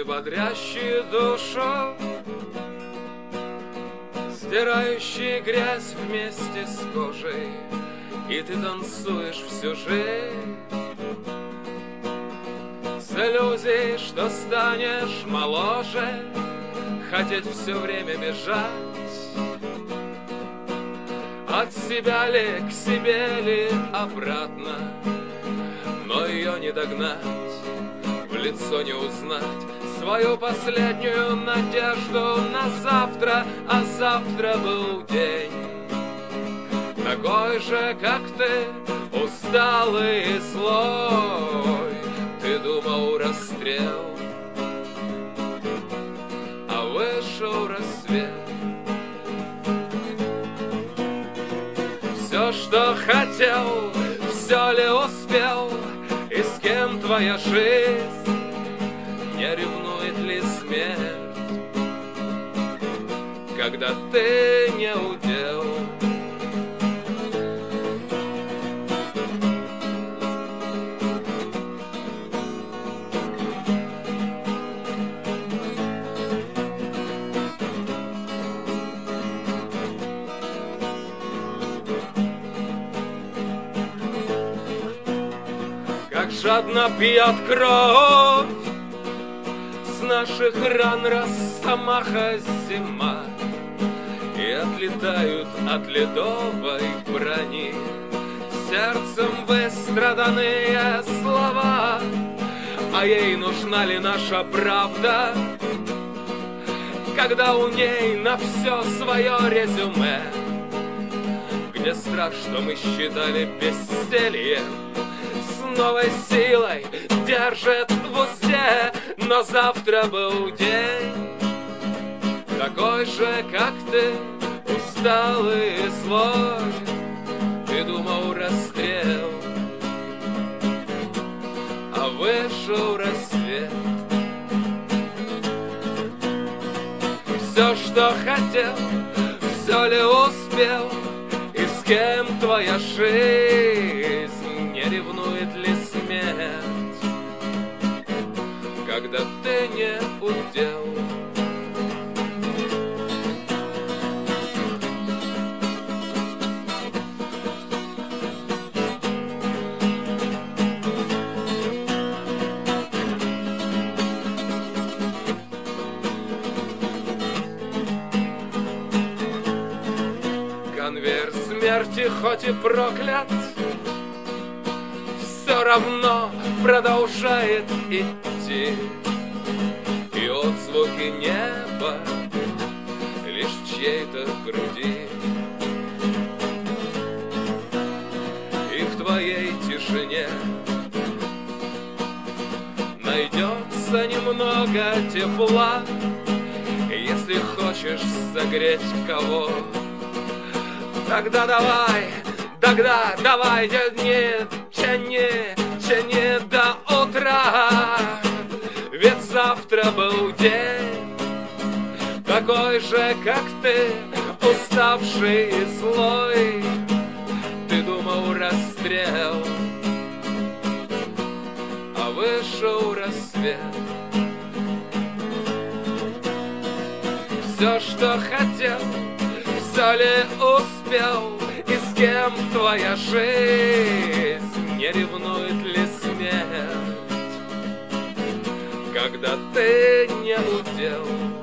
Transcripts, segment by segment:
бодрящий душу, стирающий грязь вместе с кожей, и ты танцуешь всю жизнь с иллюзией, что станешь моложе, хотеть все время бежать от себя ли к себе ли обратно, но ее не догнать, в лицо не узнать свою последнюю надежду на завтра, а завтра был день такой же, как ты, усталый и злой. Ты думал расстрел, а вышел рассвет. Все, что хотел, все ли успел, и с кем твоя жизнь, не ревнует ли смерть, когда ты не удел? Как жадно пьет кровь с наших ран росомаха зима, и отлетают от ледовой брони сердцем выстраданные слова. А ей нужна ли наша правда, когда у ней на все свое резюме, где страх, что мы считали бездельем, с новой силой держит в узде? Но завтра был день такой же, как ты, усталый и злой. Ты думал расстрел, а вышел рассвет. Все, что хотел, все ли успел, и с кем твоя жизнь, не ревнует ли смерть, когда ты не удел? Конвейер смерти хоть и проклят, все равно продолжает идти, и отзвуки неба лишь в чьей-то груди. И в твоей тишине найдется немного тепла, если хочешь согреть кого. Тогда давай, тяни до утра, ведь завтра был день такой же, как ты, уставший и злой. Ты думал расстрел, а вышел рассвет. Все, что хотел, все ли успел, и с кем твоя жизнь, не ревнует ли смерть, когда ты не удел?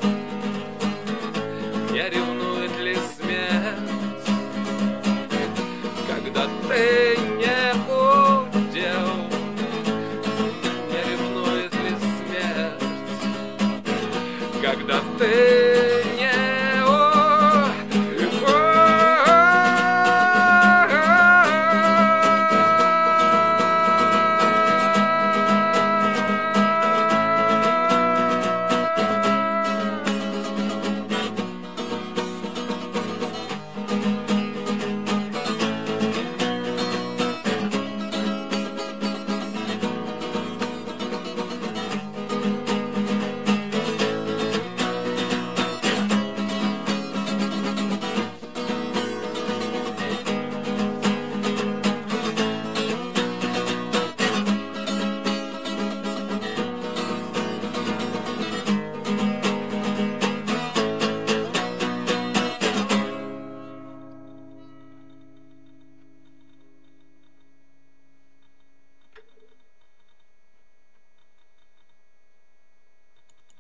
Не ревнует ли смерть, когда ты не